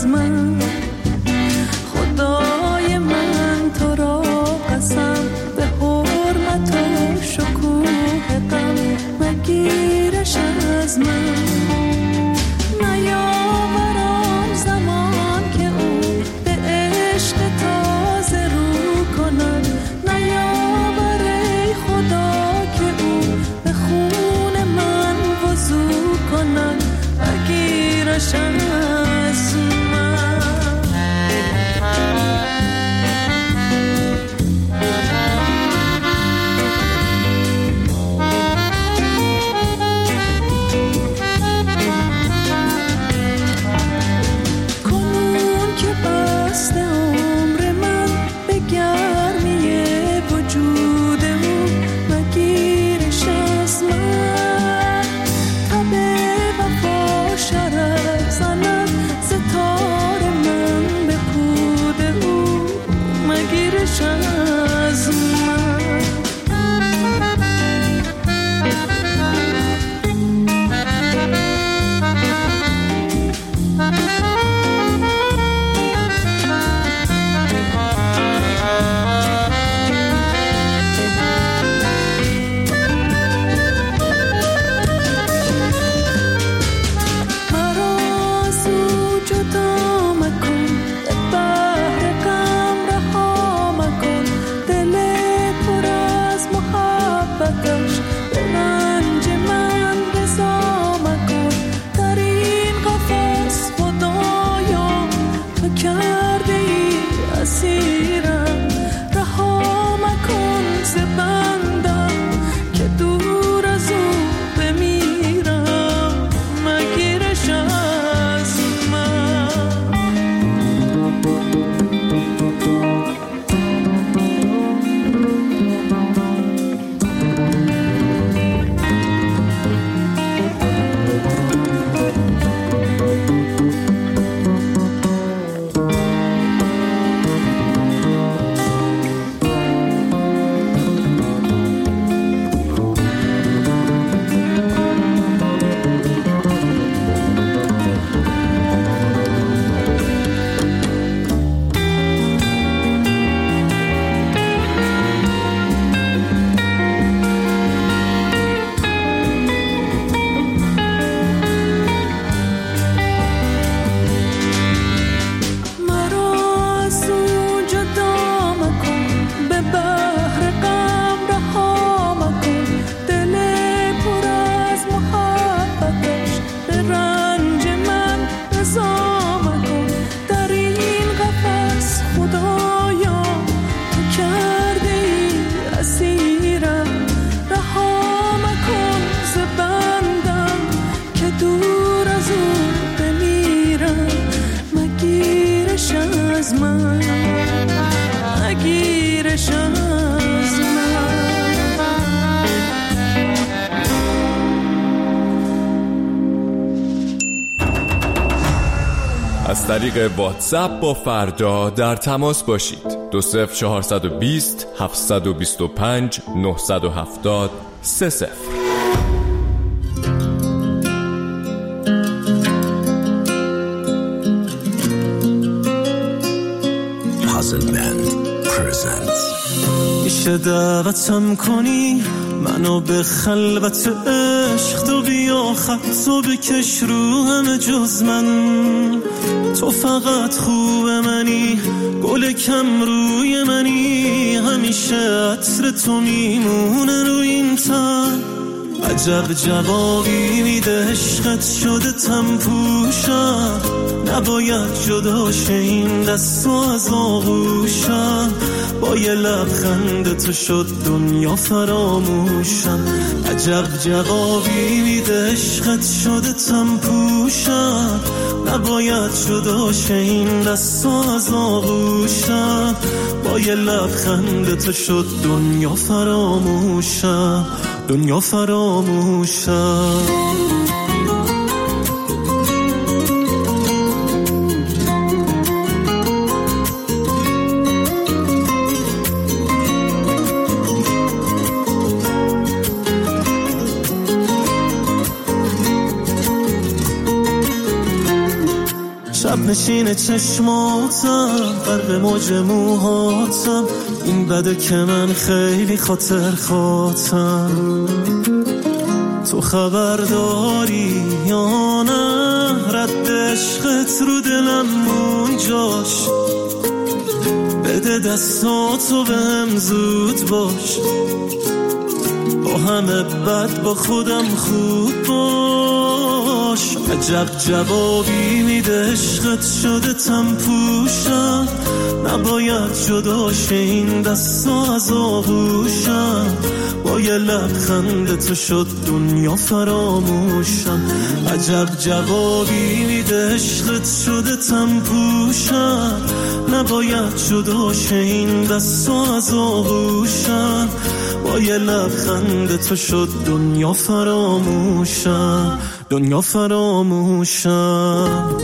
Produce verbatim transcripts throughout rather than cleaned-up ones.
از من. خدای من تو را قسم، به حرمت و شکوه غم مگیرش از من. نیاورم زمان که او به عشق تازه رو کند، نیاور ای خدا که او به خون من وضو کند مگیرش از من. کنون که بسته عمر من به گرمی وجود او مگیرش از من. تب وفا شرف زند ستاره من به پود او مگیرش از من. مرا از او جدا مکن، به بحر غم رها مکن، دل پر از محبتش به رنج من رضا مکن. در این قفس خدایا تو کرده ای اسیرم، رها مکن ز بندم که دور از او بمیرم مگیرش از من. مرا از او جدا مکن، به بحر غم رها مکن، دل پر از محبتش به رنج من رضا مکن. در این قفس خدایا تو کرده ای اسیرم، رها مکن ز بندم که دور از او بمیرم مگیرش از من، مگیرش از من. از طریق واتساپ با فردا در تماس باشید. دو صفر چهارصد و بیست هفتصد و بیست و پنج نهصد و هفتاد سه صفر. Puzzle Band presents. میشه دعوتم کنی منو به خلوت عشق، تو بیا خطو بکش رو همه جز من. تو فقط خوب منی، گل کم روی منی، همیشه عطر تو میمونه رو این تن. عجب جوابی میده عشقت شده تم پوشم، نباید جدا شه این دست از آغوشم. با یه لبخند تو شد دنیا فراموشم. عجب جوابی میده عشقت شده تم پوشم، نباید جدا شه این دست از آغوشم. با یه لبخند تو شد دنیا فراموشم، دنیا فراموشم. شب نشین چشماتم غرق موج موهاتم، این بده که من خیلی خاطر خاطم. تو خبر داری یا نه رد عشقت رو دلم اونجاش، بده دستاتو بهم زود باش، با همه بد با خودم خوب باش. عجب جوابی میده عشقت شده تم پوشم، نباید جداش این دستا از آغوشم، با یه لبخند تو شد دنیا فراموشم. عجب جوابی میده عشقت شده تم پوشم، نباید جداش این دستا از آغوشم، با یه لبخند تو شد دنیا فراموشم، دنیا فراموشم.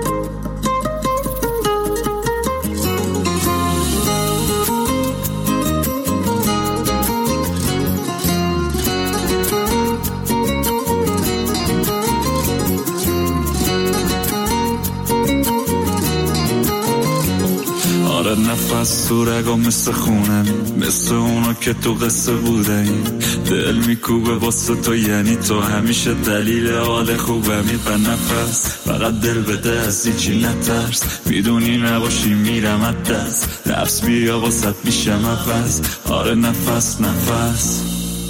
نفس تو رگا مثل خونه، مثل اونا که تو قصه بوده این دل میکوبه واسه تو، یعنی تو همیشه دلیل حال خوبمی. به نفس فقط دل بده از هیچی نترس، میدونی نباشی میرم از دست، نفس بیا واسه میشم عوض. آره نفس نفس.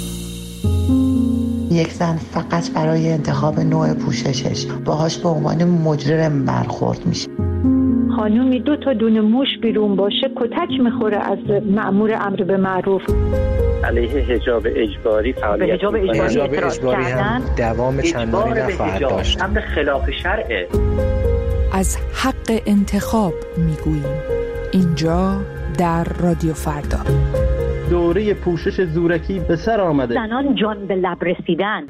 یک زن فقط برای انتخاب نوع پوششش باهاش به عنوان مجرم برخورد میشه. خانومی دو تا دونه موش بیرون باشه کتک میخوره از مأمور امر به معروف. علیه حجاب اجباری فعالیت حجاب اجباری, حجاب اجباری هم دوام چندانی نخواهد داشت. امر خلاف شرعه. از حق انتخاب میگوییم اینجا در رادیو فردا. دوره پوشش زورکی به سر آمده. زنان جان به لب رسیدن.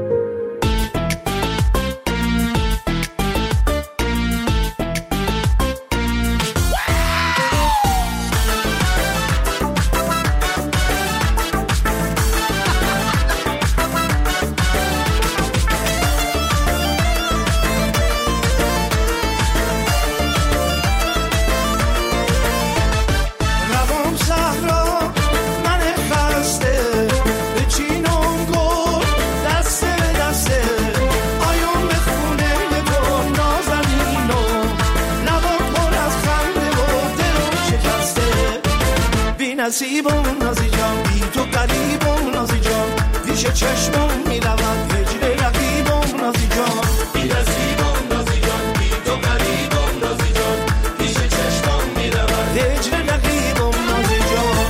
نصیبم نازی جان بی تو قریبم نازی جان، پیش چشمم میروم هجر رقیبم نازی جان. بی نصیبم نازی جان بی تو قریبم نازی جان، پیش چشمم میروم هجر رقیبم نازی جان.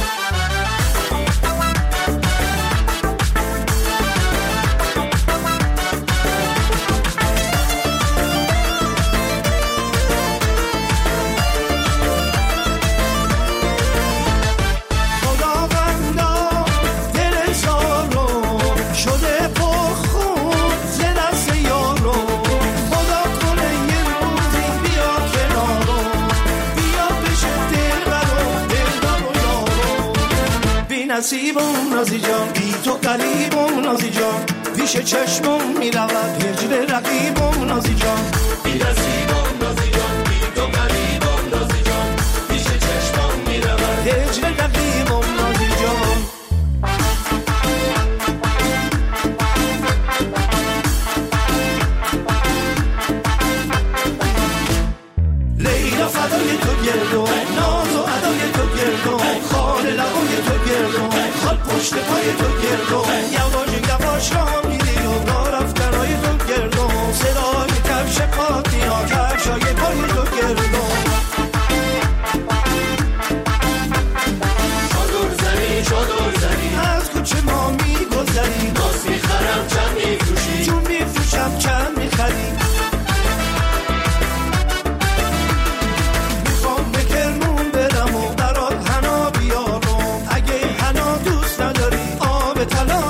نصیبم نازی جان بی تو قریبم نازی جان، پیش چشمم میرود هجر رقیبم نازی جان. بی نصیبم نازی جان بی تو قریبم نازی جان، پیش چشمم میرود هجر رقیبم نازی جان. لیلا فدای تو گردم، ناز و ادای تو گردم، خال لبای تو گردم، خال پشت پای تو گردم، یواش یواش را میری و را رفتنای تو گردم، صدای کفش پات میاد کفشای پای تو گردم. چادر زنی چادر زنی از کوچه ما میگذری، ناز میخرم چند میفروشی، چون میفروشم چند میخری. طلا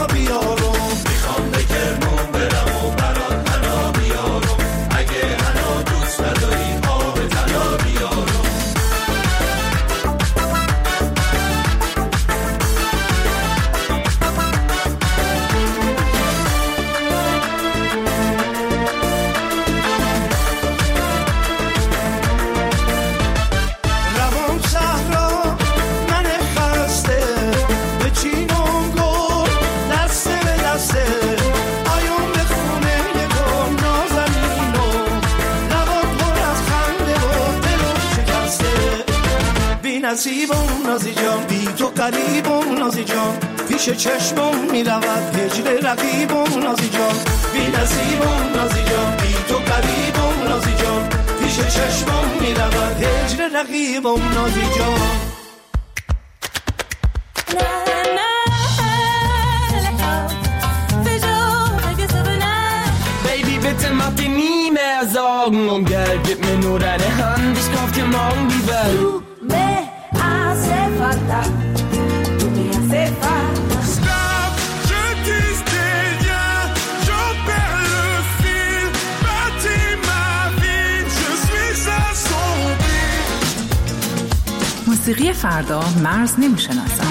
نصیبم نازی جان، بی تو قریبم نازی جان، پیش چشمم میرود هجر رقیبم نازی جان، بی نصیبم نازی جان، بی تو قریبم نازی جان، پیش چشمم میرود هجر رقیبم نازی جان. Bitte mach dir nie mehr Sorgen um Geld, gib mir nur deine Hand, ich kauf dir morgen die Welt. Du me hace falta, tu me hace falta. Stop, je dis des liens, j'en perds le fil, bâtis ma vie, je suis assombri. موسیقی فردا مرز نمیشناسد.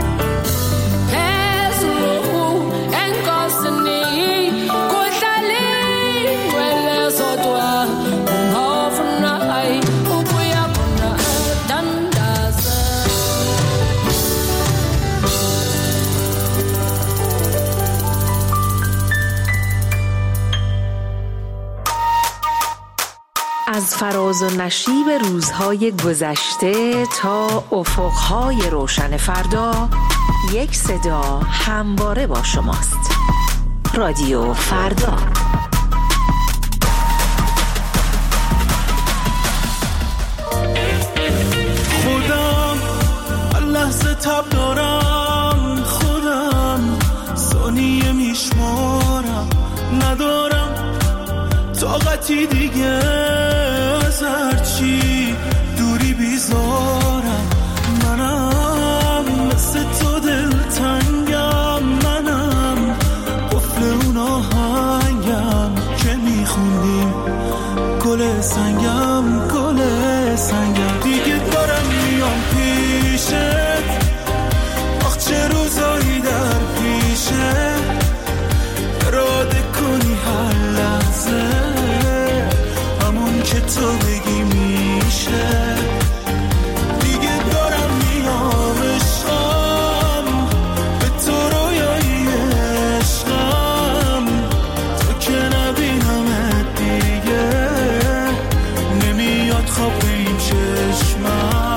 Hey از فراز و نشیب روزهای گذشته تا افقهای روشن فردا، یک صدا همواره با شماست. رادیو فردا. خودم لحظه تب دارم، خودم ثانیه میشمارم، ندارم طاقتی دیگه از هرچی دوری بیزارم. منم مثل تو دلتنگم، منم قفل اون آهنگم که میخوندیم گل سنگم، گل سنگم. دیگه دارم میام پیشت، آخ چه روزایی در پیشه، اراده کنی هر لحظه همون که تو بگی میشه. دیگه دارم میام عشقم، به تو رویایی عشقم، تو که نبینمت دیگه نمیاد خواب به این چشمم.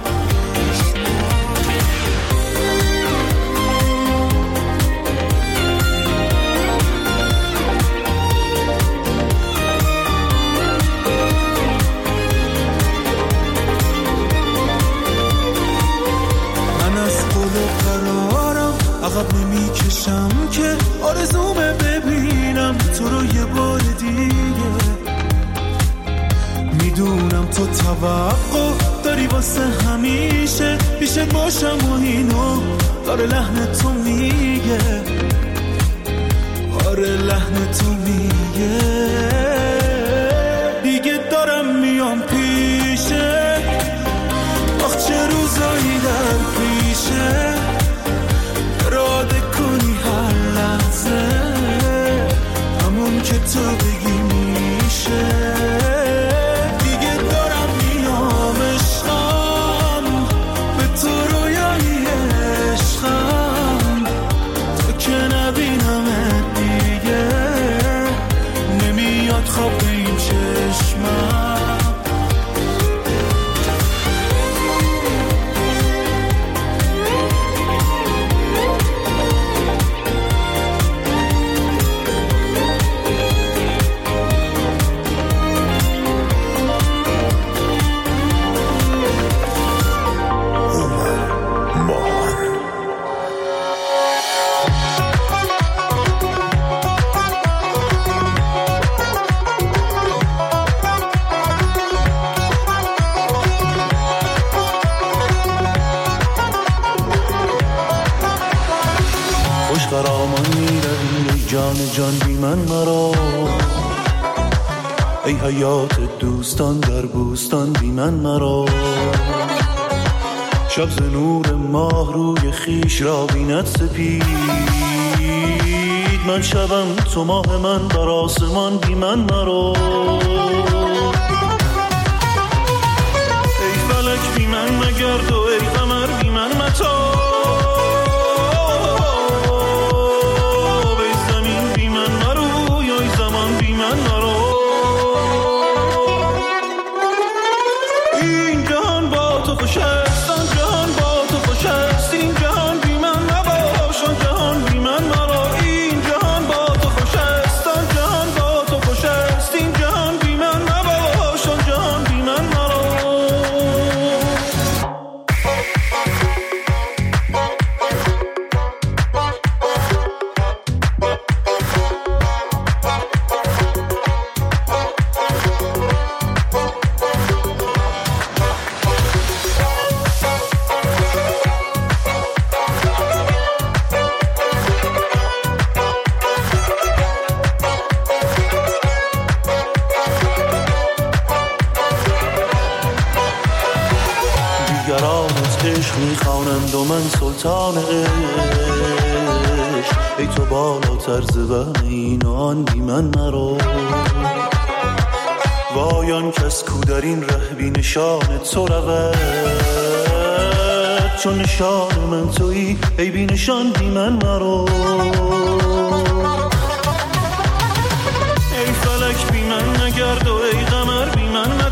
عقب نمی کشم که آرزومه ببینم تو رو یه بار دیگه. میدونم تو توقع داری واسه همیشه پیشت باشم و اینو داره لحن تو میگه، آره لحن تو میگه. دیگه دارم میام پیشه، آخ چه روزایی در پیشه، اراده کنی هر لحظه همون که تو بگی میشه. دیگه دارم میام عشقم، به تو رویایی عشقم، تو که نبینمت دیگه نمیاد خواب به این چشمم. جان جان بی من مرا، ای حیات دوستان در بوستان بی من مرا. شب ز نور ماه روی خیش را بیند سپید، من شبم تو ماه من بر آسمان بی من مرا. ای فلک بی من مگرد و ای قمر بی من متا، میخوانند و من سلطان عشق، ای تو بالاتر ز وهم این و آن بی من مرا. وای آن کس کو در این ره بی نشان تو رود، چون نشان من تویی ای بی نشان بی من مرا. ای فلک بی من نگرد و ای قمر بی من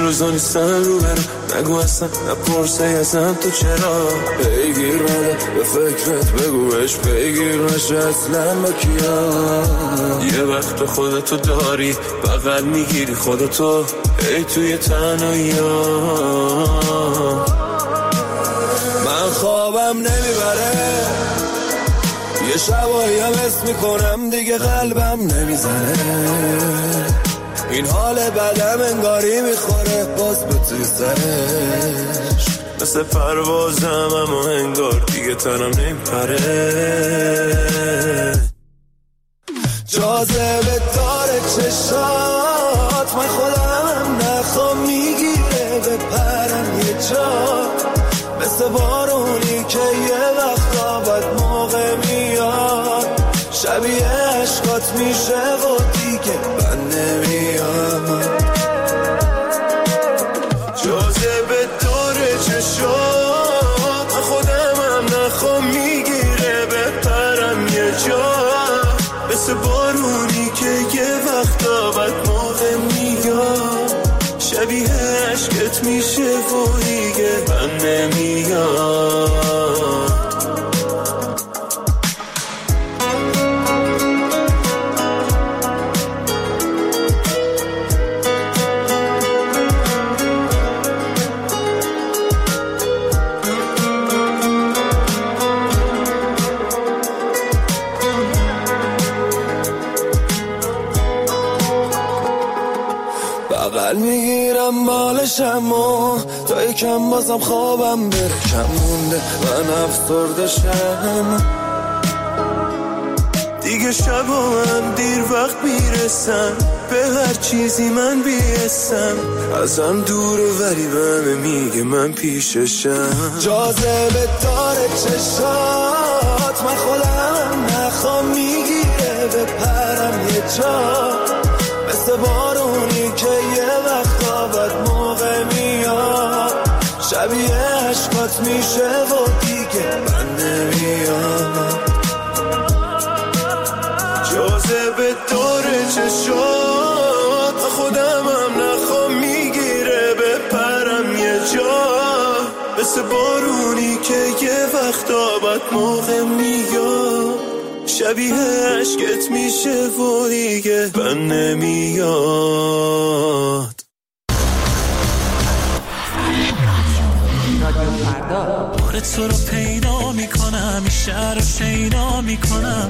روزا نیستن رو برم نگو اصلا نپرسه ازم تو چرا بگیر بده به فکرت بگو بهش بگیر نشه اصلا با کیا یه وقت خودتو داری بغل میگیری خودتو ای توی تنهایی من خوابم نمیبره یه شبایی هم حس میکنم دیگه قلبم نمیزنه این حال بدم انگاری میخوره باز به توی سرش مثل پروازم اما انگار دیگه تنم نمیپره جاذبه داره چشات من خودم نخوام میگیره به پرم یه جا مثل بارونی که یه وقتا بد موقع میاد شبیه عشقات میشه و دیگه من نمیام جاذبه داره چشات من خودم هم نخوام میگیره به پرم یه جا مثل بارونی که یه وقتا بد موقع میاد شبیه عشقت میشه و دیگه من نمیام بغل میگیرم بالشم و تا یکم بازم خوابم بره کم مونده من افسرده شم دیگه شبا من دیر وقت میرسم به هر چیزی من بیستم ازم دوره ولی بهمه میگه من پیششم جاذبه داره چشات من خودم نخوام میگیره به پرم یه جا مثل بارونی که یه وقتا بد موقع میاد شبیه عشقات میشه و دیگه من نمیام جاذبه داره چشات خودم هم نخوام میگیره به پرم یه جا مثل بارونی که یه وقتا بد موقع میاد شبیه عشقت میشه و دیگه من نمیاد بار تو رو پیدا میکنم این شهر رو شیدا میکنم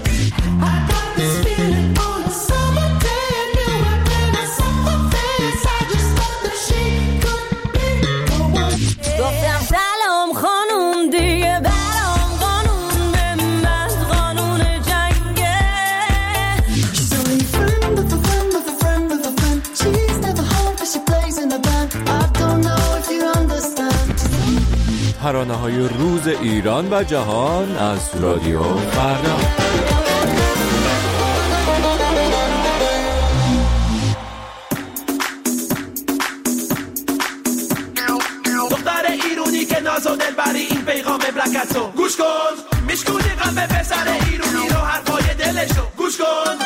گفتم سلام خانوم دیگه برام قانون به من قانون جنگه She's only a friend of a friend of a friend of a friend She's never home but she plays in the band I don't know if you understand ترانه‌های روز ایران و جهان از رادیو فردا. دختر ایرونی که ناز و دلبری این پیغام بلکتو گوش کن میشکونی قلب پسر ایرونی رو حرفای دلشو گوش کن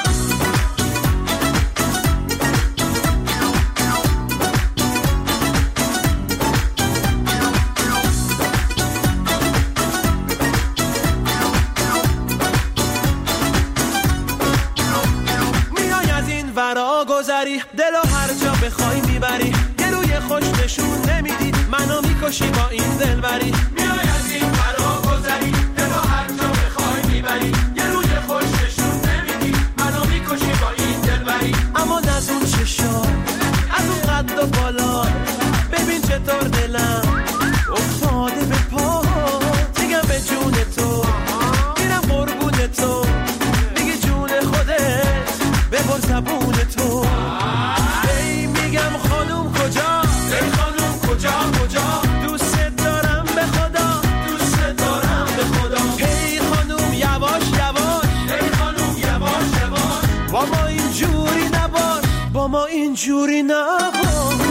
گذری دلو هر جا بخوای میبری یه روی خوش نشون نمیدی منو میکشی با این دلبری میای از این فرا گذری دلو هر جا بخوای میبری یه روی خوش نشون نمیدی منو میکشی با این دلبری اما نزون چشا از اون قد و بالا ببین چطور دلم افتاده به پا دیگم به جون تو میرم قربون تو میگی جون خودت ببر زبون تو ای میگم خانوم کجا ای خانوم کجا کجا دوست دارم به خدا دوست دارم به خدا ای خانوم یواش یواش ای خانوم یواش یواش با ما اینجوری نباش با ما اینجوری نباش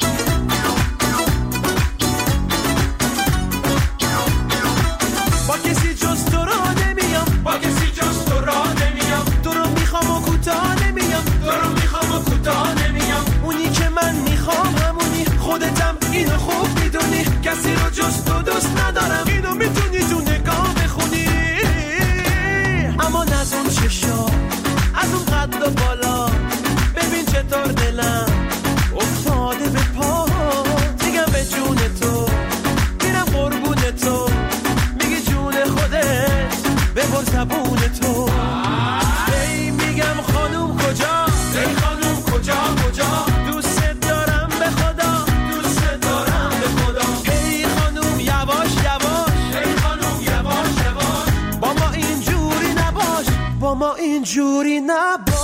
با اینو خوب میدونی کسی رو جز تو دوست ندارم اینو میتونی تو نگاه بخونی اما نزون چشا از اون قد و بالا ببین چطور دلم افتاده به پا دیگم به جون تو میرم قربون تو میگی جون خودت ببر زبون تو ای میگم خانوم کجا ای خانوم کجا کجا دوست دارم به خدا دوست دارم به خدا ای خانوم یواش یواش ای خانوم یواش یواش با ما اینجوری نباش با ما اینجوری نباش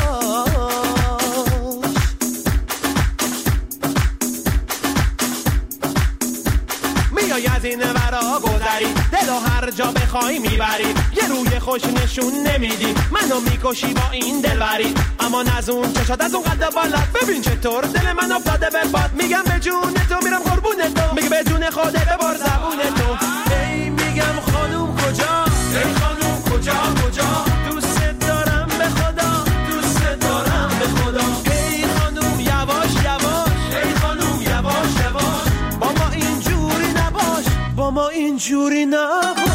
میای از این ورا گذری دلو هر جا بخوای میبری یه روی خوش نشون نمیدی منو میکشی با این دلبری اما نزون چشات از اون قد بالات ببین چطور دل من افتاده به باد میگم به جون تو میرم قربون تو میگه به جون خوده ببر زبون تو ای میگم خانوم کجا ای خانوم کجا کجا دوست دارم به خدا دوست دارم به خدا ای خانوم یواش یواش ای خانوم یواش یواش با ما اینجوری نباش با ما اینجوری نباش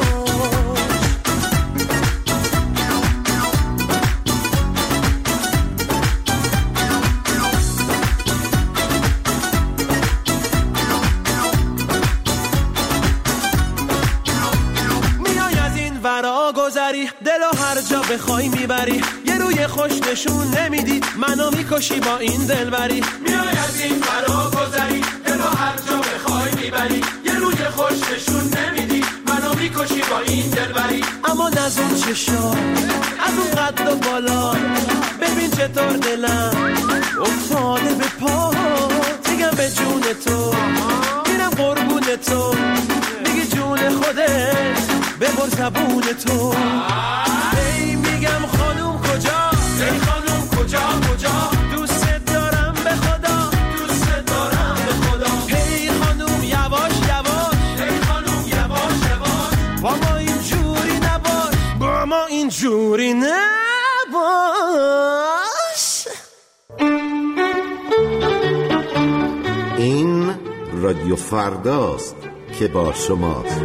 ورا گذری دلو هر جا بخوای میبری یه روی خوش نشون نمیدی منو میکشی با این دلبری میای از این ورا گذری دلو هر جا بخوای میبری یه روی خوش نشون نمیدی منو میکشی با این دلبری اما نزون چشا از اون قد و بالا ببین چطور دلم افتاده به پا دیگم به جون تو میرم قربون تو میگی جون خودت ببر زبون تو ای میگم خانوم کجا ای خانوم کجا کجا دوست دارم به خدا دوست دارم به خدا ای خانوم یواش یواش ای خانوم یواش یواش با ما اینجوری نباش با ما اینجوری نباش این رادیو فرداست که با شماست.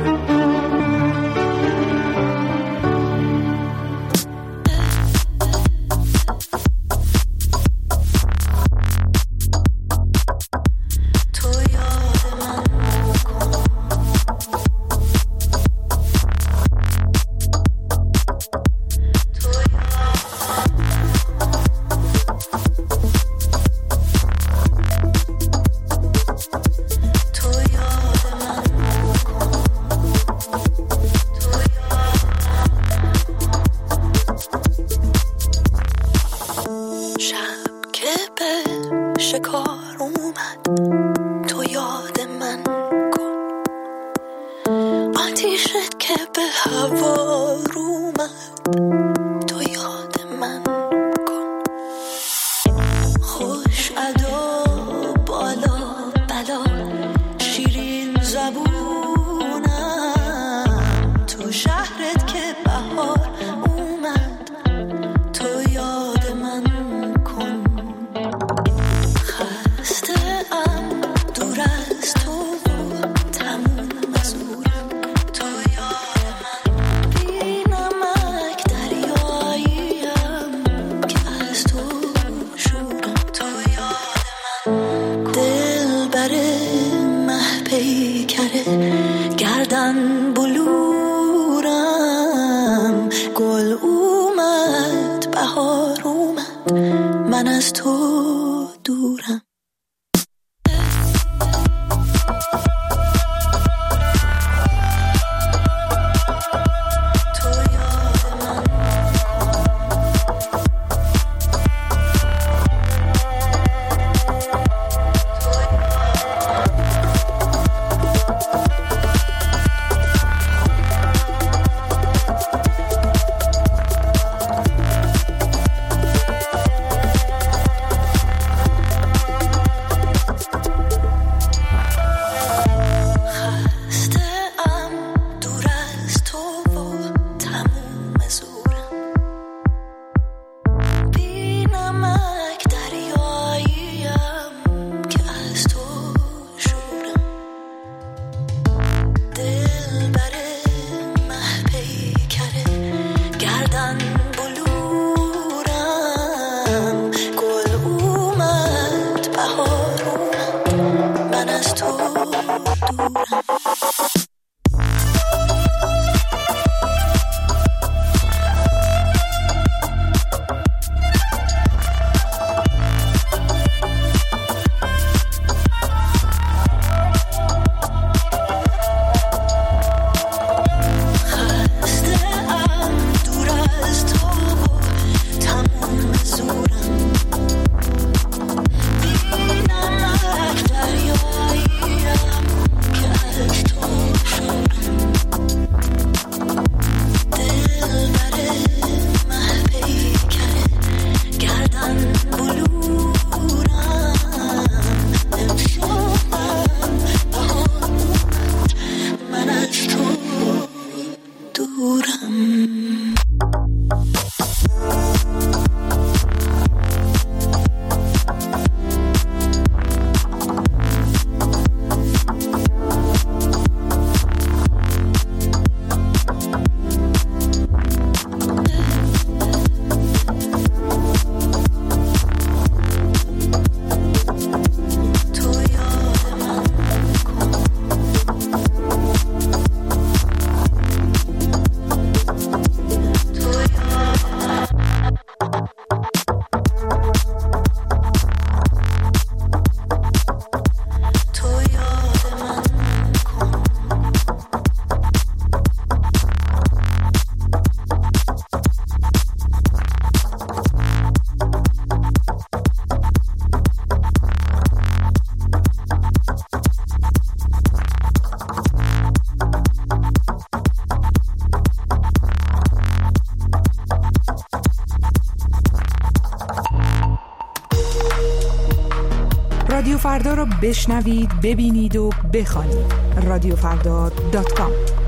رادیو فردا رو بشنوید، ببینید و بخوانید. رادیو فردا دات کام.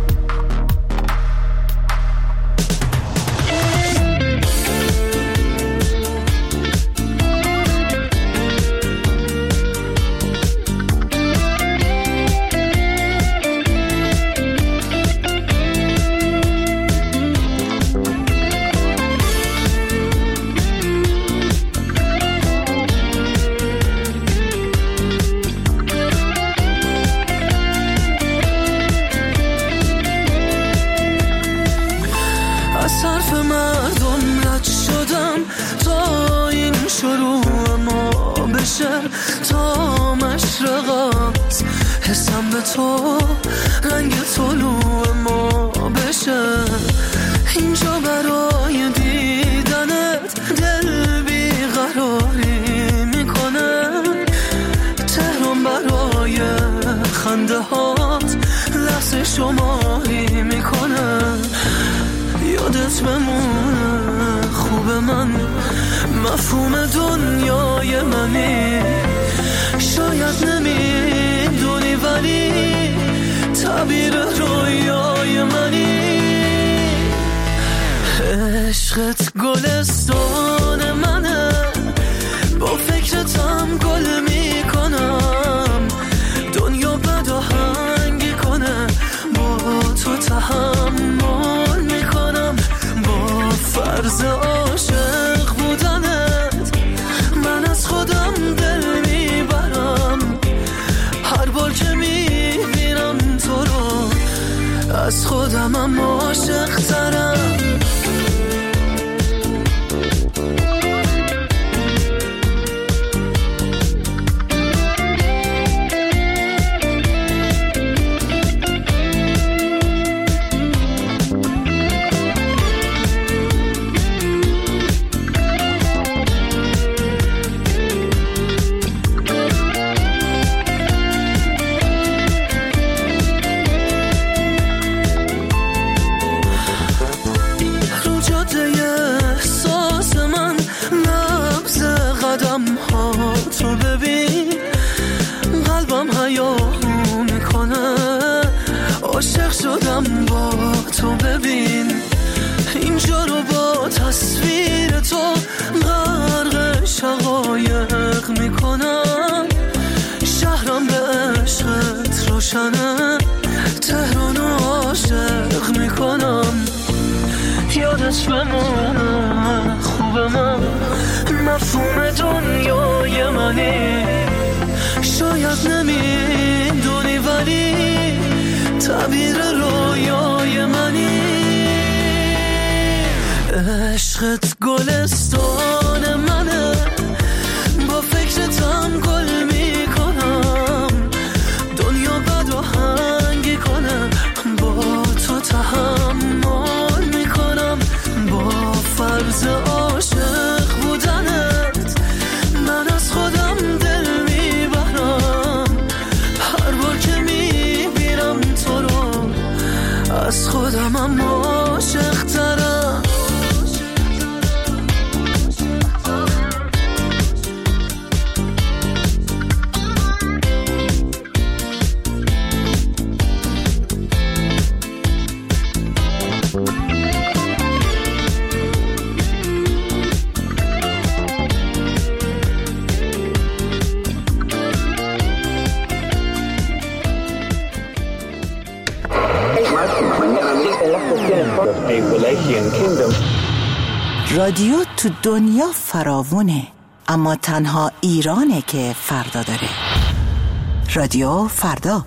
تا مشرقات حسم به تو رنگ طلوع ما بشه، اینجا برای دیدنت دل بیقراری میکنه، تهران برای خنده هات لحظه شماری میکنه، یادت بمونه خوب من مفهوم دنیای منی، شاید نمیدونی ولی تعبیر رویای منی، عشقت گلستان منه، با فکرتم گل میکنم، دنیا بد آهنگی کنه با تو تحمل میکنم، با فرض عاشق بودنت من از خودم دل میبرم، هر بار که میبینم تو رو از خودمم عاشق ترم. تو ببین قلبم حیاهو میکنه، عاشق شدم با تو ببین، اینجا رو با تصویر تو غرق شقایق میکنم، شهرم به عشقت روشنه، تهران عاشق میکنم، یادت بمونه خوب من مفهوم دنیای منی، شاید نمی تعبیر رویای منی. عشقت گلستان منه، با فکرتم گل میکنم، دنیا بد و هنگی کنه، با تو تحمل میکنم. با فرض عاشق بودنت من از خودم دل میبرم، هر بار که میبینم تو رو از خودم هم عاشق ترم. رادیو تو دنیا فراوونه، اما تنها ایرانه که فردا داره. رادیو فردا.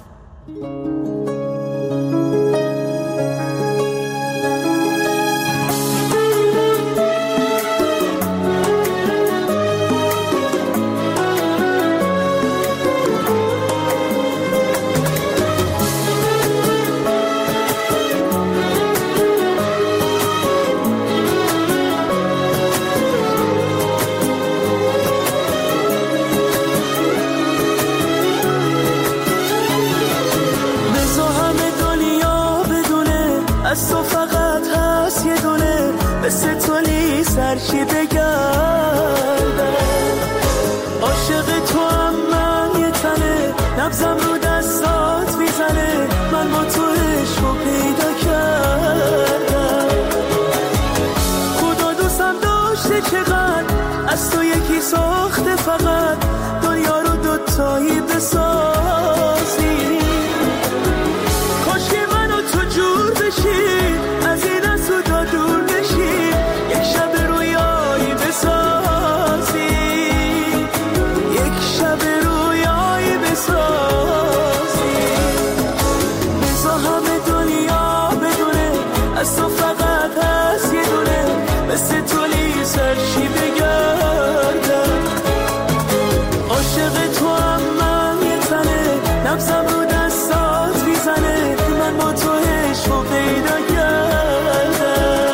از تو فقط هست یه دونه، مثل تو لیسرشی بگردم. عاشق تو هم من یه تنه، نبزم رو دستات میزنه، من با تو عشقو پیدا کردم. خدا دوستم داشته چقدر، از تو یکی ساخته فقط، دنیا رو دوتایی بسازی. کاش که من و تو جور بشی، از این از تو تا دور بشی، یک شب رویایی بسازی، یک شب رویایی بسازی. بزا همه دنیا بدونه، از تو فقط هست یه دونه، مثل تو لیسرشی بگردم. عاشق تو هم من یه تنه، نبزم رو دستات میزنه، من با تو عشقو پیدا کردم.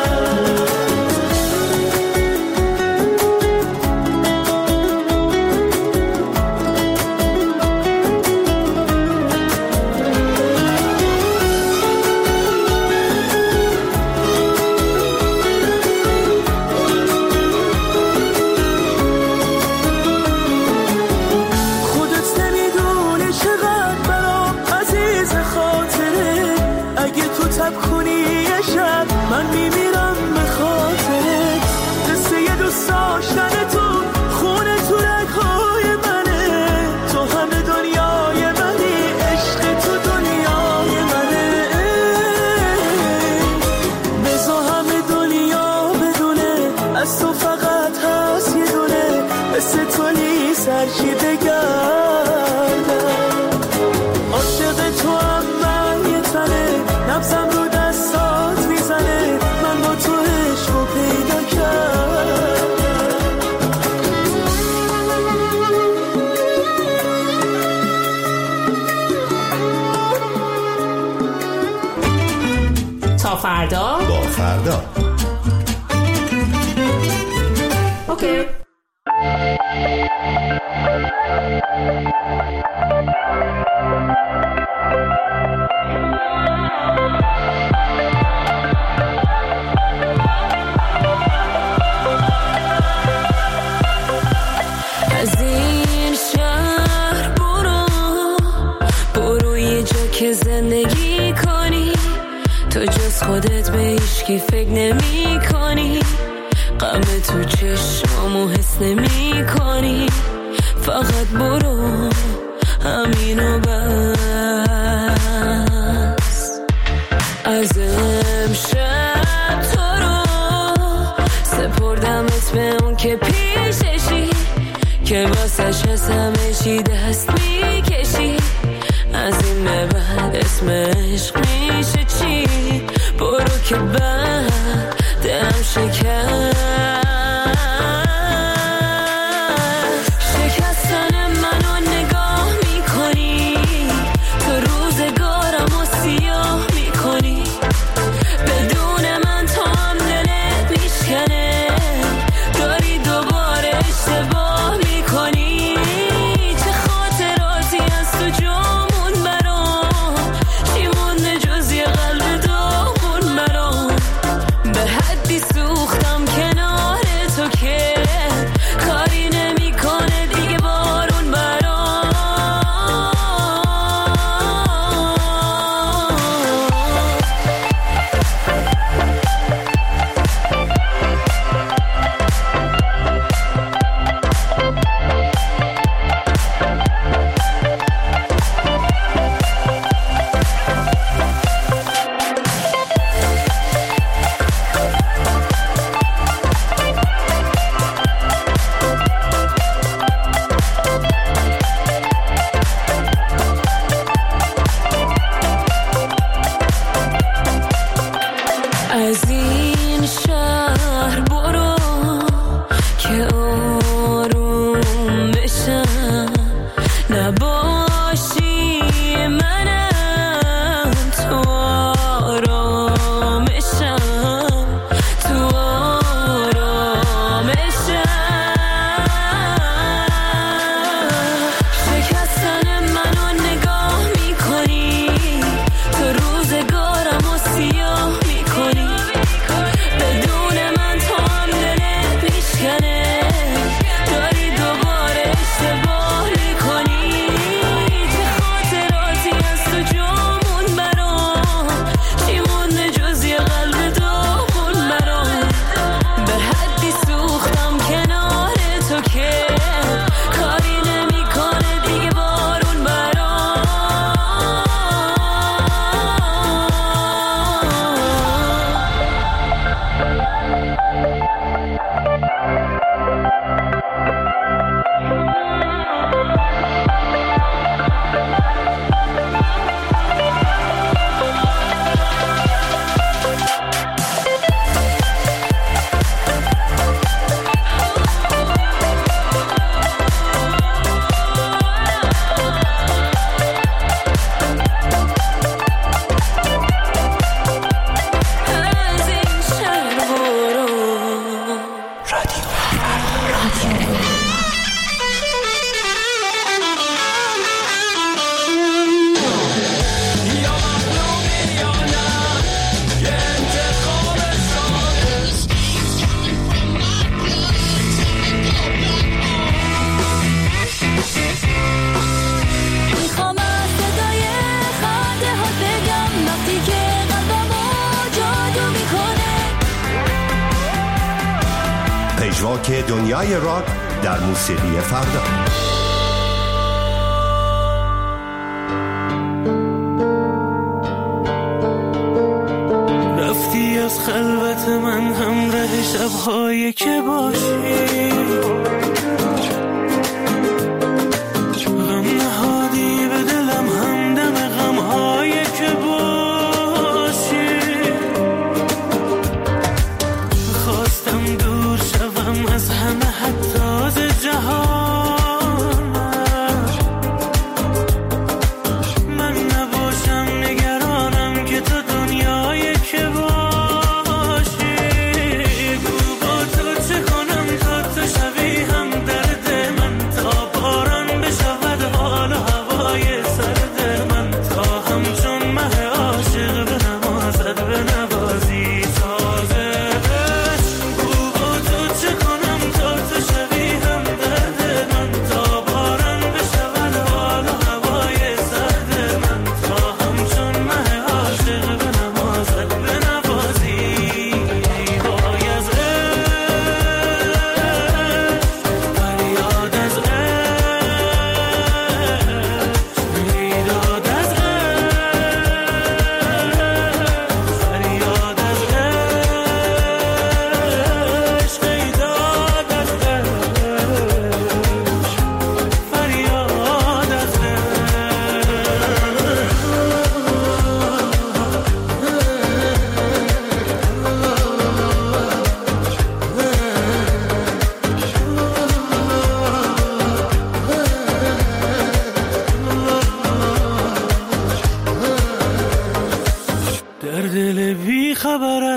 خودت نمیدونه چقدر برام عزیز خاطره، اگه تو تب کنی یه شب من میمیرم به خاطرت. قصه یه دوست داشتن تو خونه تو رگ‌های منه، تو همه دنیای منی، عشق تو دنیای منه. بزا همه دنیا بدونه، از تو فقط هست یه دونه، مثل تو لیسرشی بگردم. عاشق تو هم من یه تنه، نبزم رو دستات میزنه، من با تو عشقو پیدا کردم. تا فردا با فردا. اوکی. از این شهر برو، برو یه جا که زندگی کنی، تو جز خودت به هیچکی فکر نمی کنی، غم تو چشمامو حس نمی کنی، فقط برو همینو بس. از امشب تو رو سپردمت به اون که پیششی، که واسش از همه چی دست میکشی، از این به بعد اسم عشق میشه چی؟ برو که بعد دلم شکست. شکستن منو نگاه میکنی، تو روزگارم و سیاه میکنی، بدون من تو هم دلت میشکنه، داری دوباره اشتباه میکنی. چه خاطراتی از تو جامون برام، چی مونده جز یه قلب داغون برام. به حدی سوختم کنار تو که کاری نمیکنه دیگه بارون برام. از این شهر برو که آروم بشم، نباشی منم تو آرامشم، تو آرامشم. شکستن منو نگاه میکنی، تو روزگارم و سیاه میکنی، بدون من تو هم دلت میشکنه، داری دوباره اشتباه میکنی. چه خاطراتی از تو جامون برام، چی مونده جز یه قلب داغون برام. به حدی سوختم کنار تو که کاری نمیکنه دیگه بارون برام. از این شهر برو. میخوام از صدای خنده ها بگم وقتی که قلبمو جادو میکنه. پژواک دنیای راک در موسیقی فردا. رفتی از خلوت من همراه شب‌هایی که باشی، غم نهادی به دلم همدم غم‌هایی که باشی. خواستم دور شوم از همه حتی از جهان، من نباشم نگرانم که تو دنیایی که باشی. گو با تو چه کنم تا تو شبیه هم در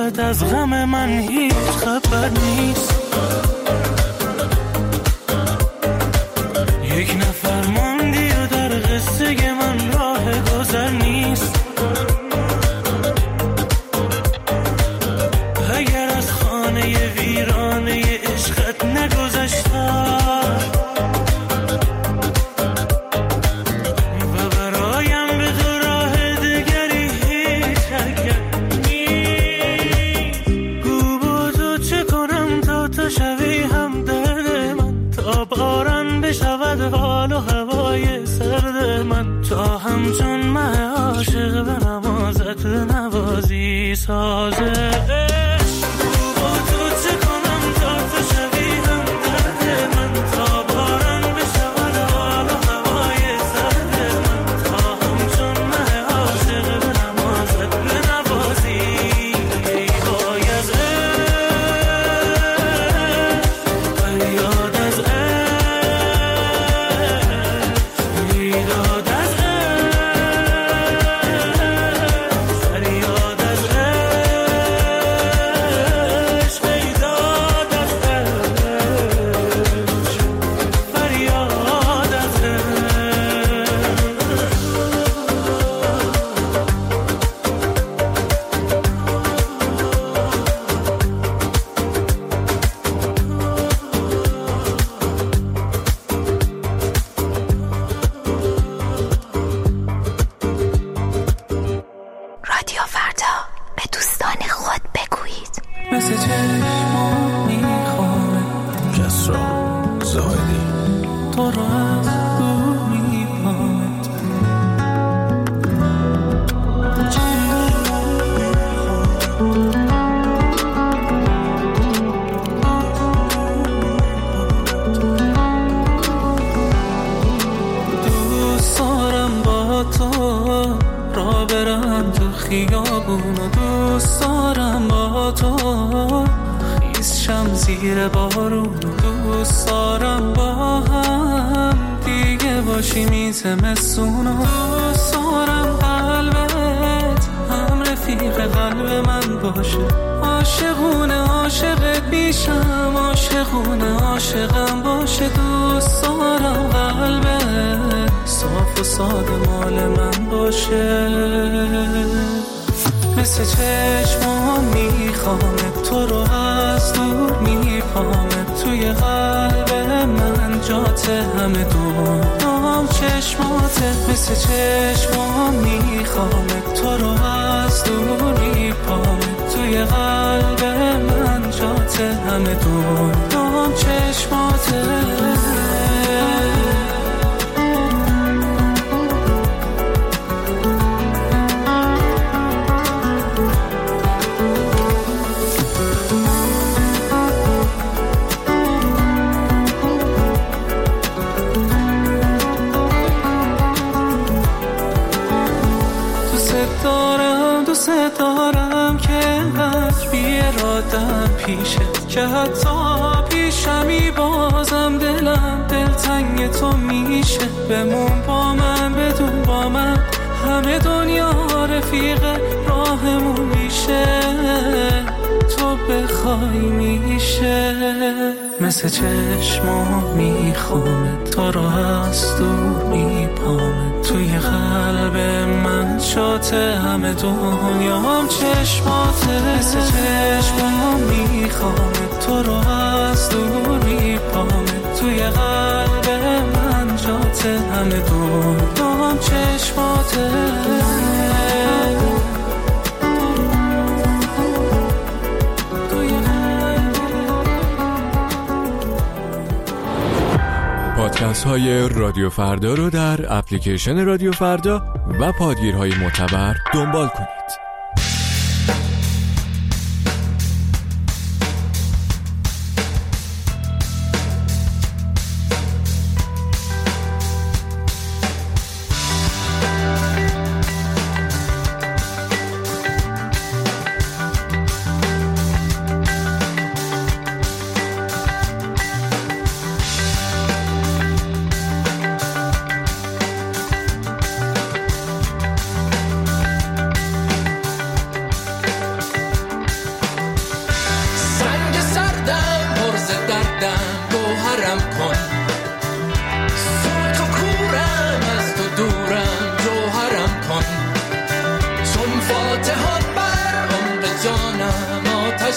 ازت از غم من هیچ خبر نیست. یک نفر ماندی و در قصه من راه گذر نیست. اگر از خانه ویرانه عشقت نگذشتم و برایم به تو راه دگری هیچ حرکت نیست. گو با تو چه کنم تا تو شوی هم درد من، تا باران بشود حال و هوای سرد من، تا همچون مه عاشق به نمازت نوازی سازه. که حتی پیشمی بازم دلم دلتنگ تو میشه. بمون با من بدون با من همه دنیا رفیق راهمون میشه. تو بخوای میشه مثل چشمام میخوام تو رو از دور میپام. توی قلب من شاته همه دنیام چشماته. مثل چشمام میخوام تو رو از دور میپام. توی قلب من جاته همه دنیام چشماته. پادکست های رادیو فردا رو در اپلیکیشن رادیو فردا و پادگیرهای معتبر دنبال کنید.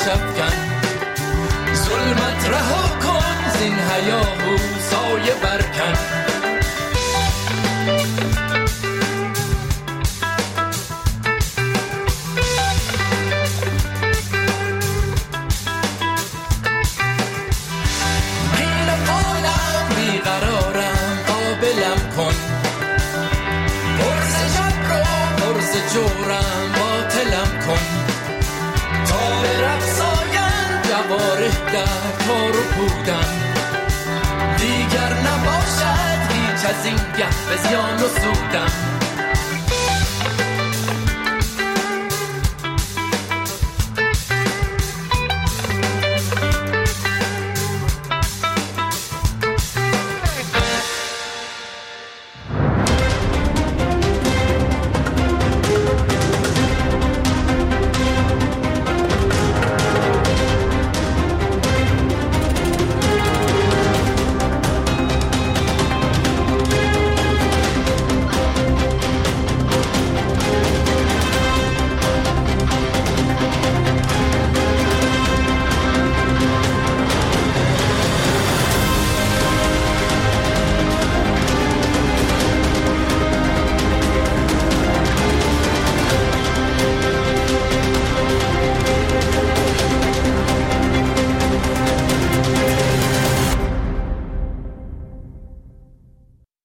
آتش افکن ظلمت رها کن زین هیاهو سایه برکن جورم باطلم کن تا به رقصاین جواره در کار و پودم دیگر نباشد هیچ از این گه به زیان و سودم